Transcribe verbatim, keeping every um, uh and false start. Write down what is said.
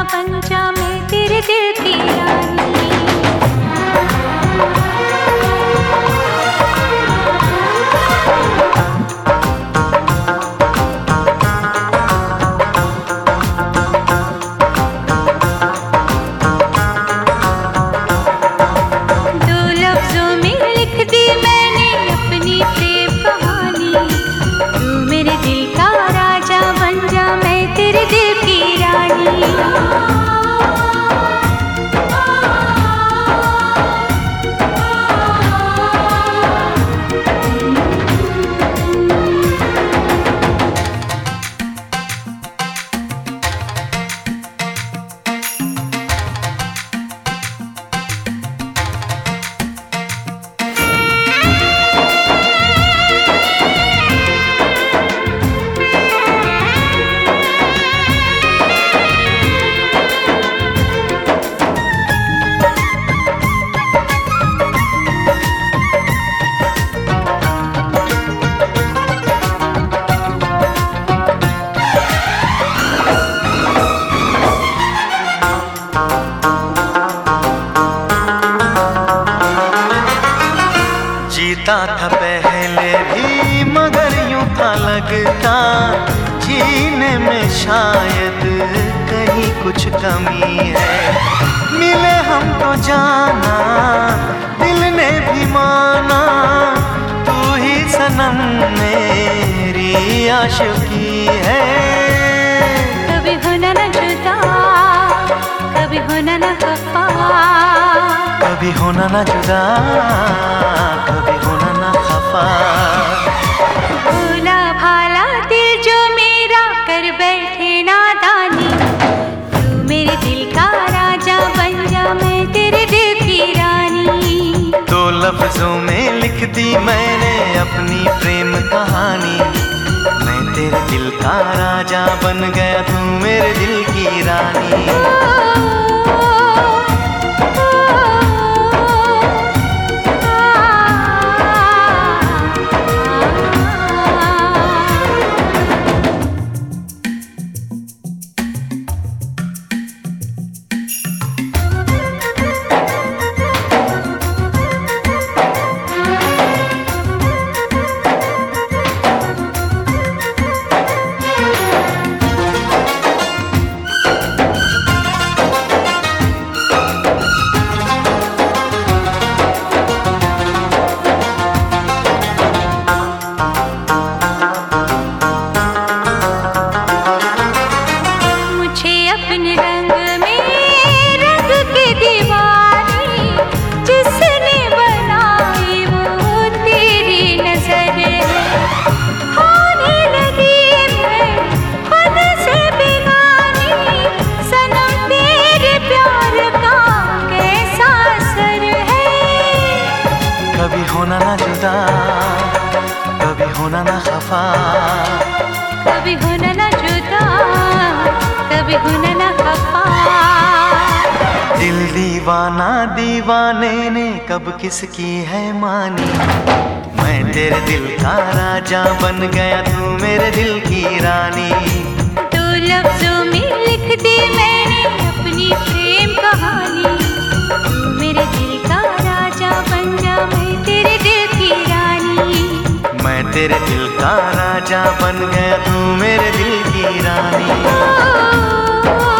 बन जा मैं तेरे दिल की रानी। दो लफ्जों में लिख दी मैंने अपनी प्रेम कहानी। तू मेरे दिल का राजा बन जा मैं तेरे दिल की रानी। जीता था पहले भी मगर यूं था लगता जीने में शायद कहीं कुछ कमी है। मिले हम तो जाना दिल ने भी माना तू ही सनम मेरी आशिकी है। कभी होना न जुदा कभी होना न खफा। कभी होना न जुदा कभी होना न खफा। भोला भाला दिल जो मेरा कर बैठे नादानी। तू मेरे दिल का राजा बन जा मैं तेरे दिल की रानी। दो लफ्जों में लिख दी मैंने अपनी प्रेम कहानी। मैं तेरे दिल का राजा बन गया तू मेरे दिल की रानी। कभी होना ना जुदा कभी होना ना खफा। कभी होना ना जुदा कभी होना ना खफा। दिल दीवाना दीवाने ने कब किसकी है मानी। मैं तेरे दिल का राजा बन गया तू मेरे दिल की रानी। दो लफ्जों में लिख दी मैंने अपनी प्रेम कहानी। तू मेरे दिल का राजा बन जा मैं तेरे दिल की रानी। मैं तेरे दिल का राजा बन गया तू मेरे दिल की रानी।